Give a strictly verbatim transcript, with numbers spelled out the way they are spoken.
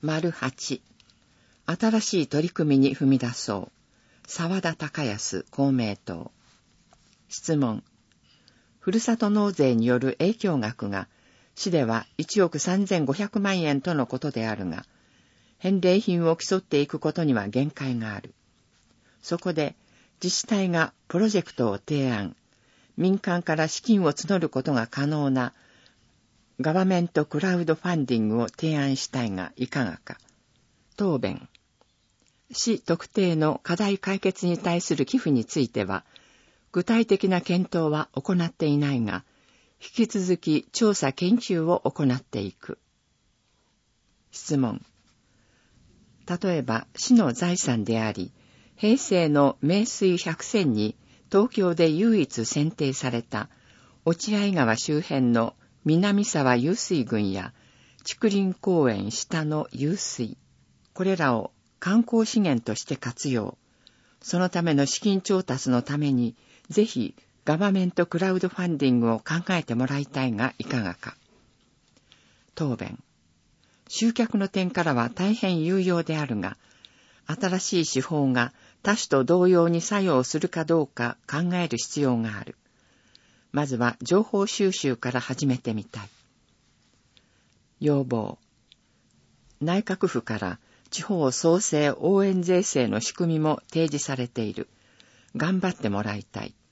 丸八、新しい取り組みに踏み出そう。沢田孝康公明党。質問。ふるさと納税による影響額が、市ではいちおくさんぜんごひゃくまんえんとのことであるが、返礼品を競っていくことには限界がある。そこで、自治体がプロジェクトを提案、民間から資金を募ることが可能なガバメントクラウドファンディングを提案したいがいかがか。答弁。市特定の課題解決に対する寄付については、具体的な検討は行っていないが、引き続き調査研究を行っていく。質問。例えば、市の財産であり、平成の名水百選に東京で唯一選定された落合川周辺の南沢湧水群や竹林公園下の湧水、これらを観光資源として活用。そのための資金調達のために、ぜひガバメントクラウドファンディングを考えてもらいたいがいかがか。答弁。集客の点からは大変有用であるが、新しい手法が他種と同様に作用するかどうか考える必要がある。まずは情報収集から始めてみたい。要望。内閣府から地方創生応援税制の仕組みも提示されている。頑張ってもらいたい。